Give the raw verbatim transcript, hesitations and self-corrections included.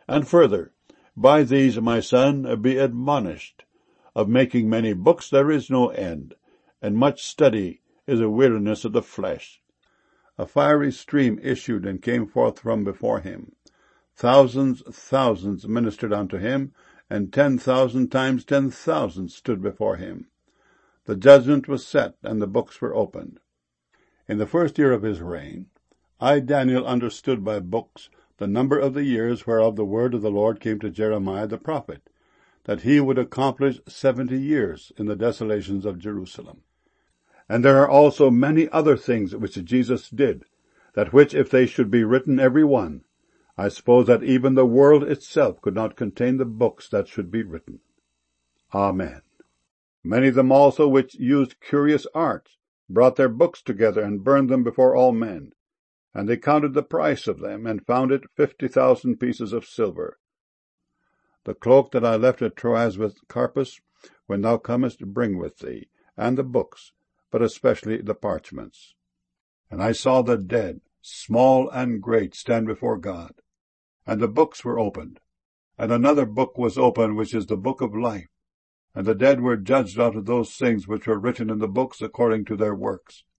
And further, by these, my son, be admonished. Of making many books there is no end, and much study is a weariness of the flesh. A fiery stream issued and came forth from before him. Thousands, thousands ministered unto him, and ten thousand times ten thousand stood before him. The judgment was set, and the books were opened. In the first year of his reign, I, Daniel, understood by books the number of the years whereof the word of the Lord came to Jeremiah the prophet, that he would accomplish seventy years in the desolations of Jerusalem. And there are also many other things which Jesus did, that which, if they should be written every one, I suppose that even the world itself could not contain the books that should be written. Amen. Many of them also which used curious arts brought their books together and burned them before all men. And they counted the price of them, and found it fifty thousand pieces of silver. The cloak that I left at Troas with Carpus, when thou comest, bring with thee, and the books, but especially the parchments. And I saw the dead, small and great, stand before God. And the books were opened. And another book was opened, which is the book of life. And the dead were judged out of those things which were written in the books according to their works.